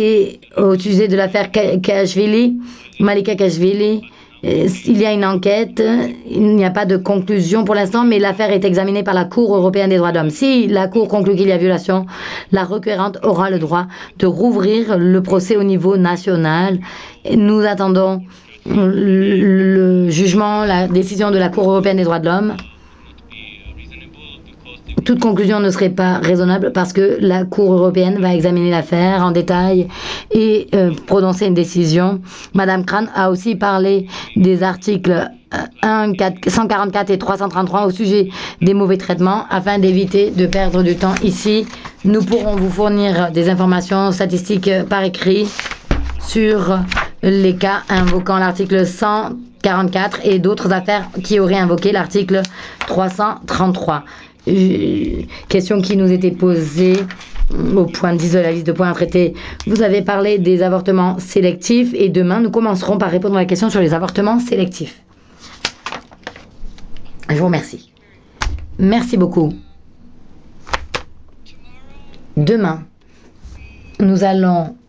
Et au sujet de l'affaire Kashvili, Malika Kashvili, il y a une enquête, il n'y a pas de conclusion pour l'instant, mais l'affaire est examinée par la Cour européenne des droits de l'homme. Si la Cour conclut qu'il y a violation, la requérante aura le droit de rouvrir le procès au niveau national. Nous attendons le jugement, la décision de la Cour européenne des droits de l'homme. Toute conclusion ne serait pas raisonnable parce que la Cour européenne va examiner l'affaire en détail et prononcer une décision. Madame Kran a aussi parlé des articles 144 et 333 au sujet des mauvais traitements afin d'éviter de perdre du temps ici. Nous pourrons vous fournir des informations statistiques par écrit sur les cas invoquant l'article 144 et d'autres affaires qui auraient invoqué l'article 333. Question qui nous était posée au point 10 de la liste de points à traiter. Vous avez parlé des avortements sélectifs et demain nous commencerons par répondre à la question sur les avortements sélectifs. Je vous remercie. Merci beaucoup. Demain, nous allons